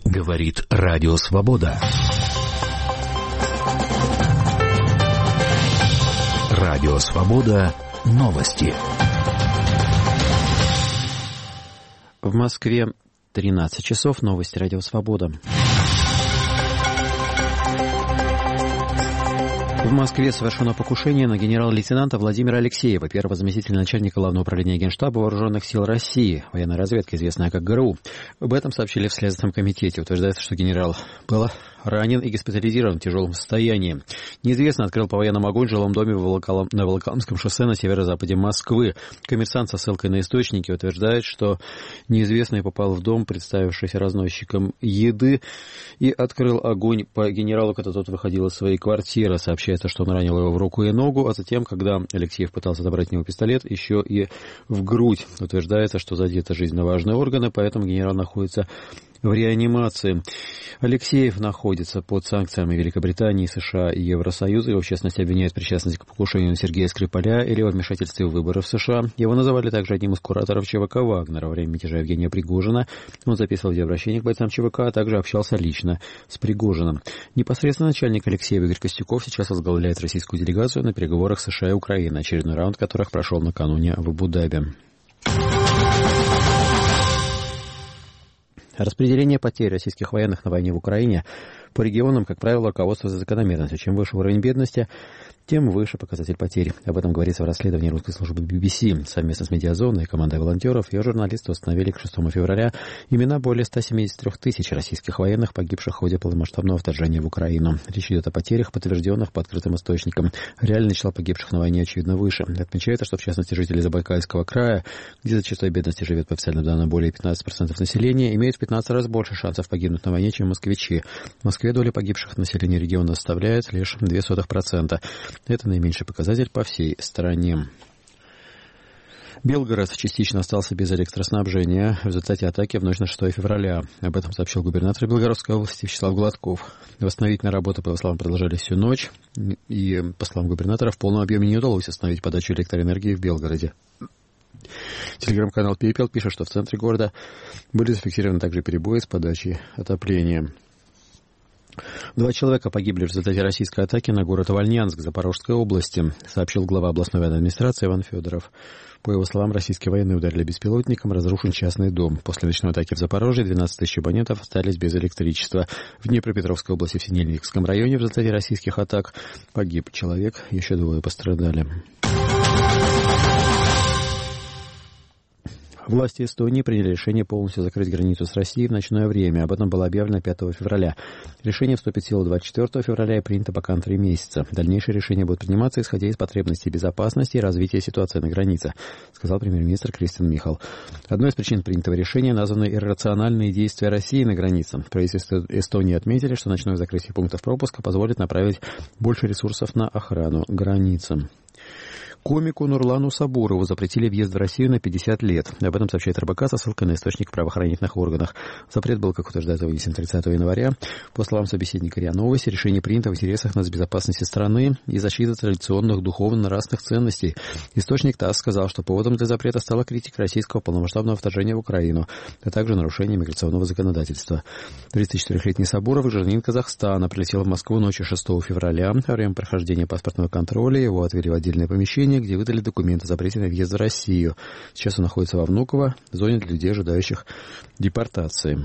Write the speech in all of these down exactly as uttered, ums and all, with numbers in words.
Говорит Радио Свобода. Радио Свобода. Новости. В Москве тринадцать часов. Новости Радио Свобода. В Москве совершено покушение на генерал-лейтенанта Владимира Алексеева, первого заместителя начальника Главного управления Генштаба Вооруженных сил России, военная разведка, известная как ГРУ. Об этом сообщили в Следственном комитете. Утверждается, что генерал был ранен и госпитализирован в тяжелом состоянии. Неизвестно открыл по военному огонь в жилом доме в Волоколом... на Волоколамском шоссе на северо-западе Москвы. Коммерсант со ссылкой на источники утверждает, что неизвестный попал в дом, представившийся разносчиком еды, и открыл огонь по генералу, когда тот выходил из своей квартиры. Сообщается, что он ранил его в руку и ногу, а затем, когда Алексеев пытался забрать у него пистолет, еще и в грудь. Утверждается, что задеты жизненно важные органы, поэтому генерал находится в реанимации. Алексеев находится под санкциями Великобритании, США и Евросоюза. Его, в частности, обвиняют в причастности к покушению на Сергея Скрипаля или во вмешательстве в выборы в США. Его называли также одним из кураторов ЧВК «Вагнера» во время мятежа Евгения Пригожина. Он записывал видеообращение к бойцам ЧВК, а также общался лично с Пригожиным. Непосредственно начальник Алексеева Игорь Костюков сейчас возглавляет российскую делегацию на переговорах США и Украины, очередной раунд которых прошел накануне в Абу-Даби. Распределение потерь российских военных на войне в Украине по регионам, как правило, руководствуется закономерностью. Чем выше уровень бедности, тем выше показатель потерь. Об этом говорится в расследовании русской службы би би си. Совместно с медиазоной, командой волонтеров, ее журналисты установили к шестому февраля имена более ста семидесяти трёх тысяч российских военных, погибших в ходе полномасштабного вторжения в Украину. Речь идет о потерях, подтвержденных по открытым источникам. Реальное число погибших на войне, очевидно, выше. Отмечается, что, в частности, жители Забайкальского края, где за частотой бедности живет по официальным данным более пятнадцати процентов населения, имеют в пятнадцать раз больше шансов погибнуть на войне, чем москвичи. В Москве доля погибших населения региона составляет лишь ноль целых две десятых процента. Это наименьший показатель по всей стране. Белгород частично остался без электроснабжения в результате атаки в ночь на шестое февраля. Об этом сообщил губернатор Белгородской области Вячеслав Гладков. Восстановительные работы, по его словам, продолжались всю ночь, и, по словам губернатора, в полном объеме не удалось остановить подачу электроэнергии в Белгороде. Телеграм-канал «Пепел» пишет, что в центре города были зафиксированы также перебои с подачей отопления. Два человека погибли в результате российской атаки на город Вольнянск Запорожской области, сообщил глава областной военной администрации Иван Федоров. По его словам, российские военные ударили беспилотником, разрушен частный дом. После ночной атаки в Запорожье двенадцать тысяч абонентов остались без электричества. В Днепропетровской области в Синельникском районе в результате российских атак погиб человек, еще двое пострадали. Власти Эстонии приняли решение полностью закрыть границу с Россией в ночное время. Об этом было объявлено пятого февраля. Решение вступит в силу двадцать четвёртого февраля и принято пока на три месяца. Дальнейшие решения будут приниматься, исходя из потребностей безопасности и развития ситуации на границе, сказал премьер-министр Кристиан Михал. Одной из причин принятого решения названы иррациональные действия России на границе. Правительство Эстонии отметили, что ночное закрытие пунктов пропуска позволит направить больше ресурсов на охрану границы. Комику Нурлану Сабурову запретили въезд в Россию на пятьдесят лет. Об этом сообщает эр бэ ка со ссылкой на источник в правоохранительных органах. Запрет был, как утверждают, вынесен тридцатого января. По словам собеседника РИА Новости, решение принято в интересах нацбезопасности страны и защиты традиционных духовно-нравственных ценностей. Источник ТАСС сказал, что поводом для запрета стала критика российского полномасштабного вторжения в Украину, а также нарушение миграционного законодательства. тридцатичетырёхлетний Сабуров, гражданин Казахстана, прилетел в Москву ночью шестого февраля. Во время прохождения паспортного контроля его отвели в отдельное помещение, где выдали документы о запрете на въезд в Россию. Сейчас он находится во Внуково, в зоне для людей, ожидающих депортации.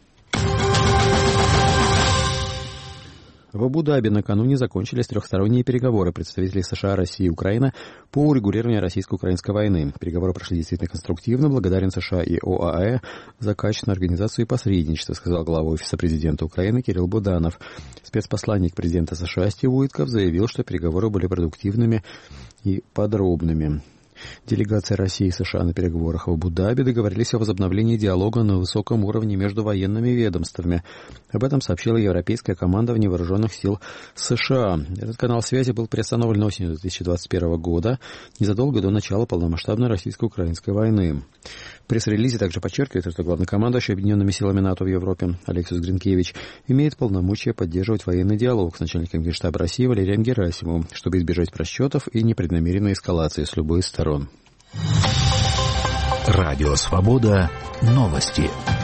В Абу-Даби накануне закончились трехсторонние переговоры представителей США, России и Украины по урегулированию российско-украинской войны. Переговоры прошли действительно конструктивно. Благодарен США и о а э за качественную организацию и посредничество, сказал глава Офиса президента Украины Кирилл Буданов. Спецпосланник президента США Стив Уитков заявил, что переговоры были продуктивными и подробными. Делегация России и США на переговорах в Абу-Даби договорились о возобновлении диалога на высоком уровне между военными ведомствами. Об этом сообщила европейская командование вооруженных сил США. Этот канал связи был приостановлен осенью две тысячи двадцать первого года, незадолго до начала полномасштабной российско-украинской войны. В пресс-релизе также подчеркивается, что главнокомандующий объединенными силами НАТО в Европе Алексис Гринкевич имеет полномочия поддерживать военный диалог с начальником Генштаба России Валерием Герасимовым, чтобы избежать просчетов и непреднамеренной эскалации с любой из сторон. Радио Свобода. Новости.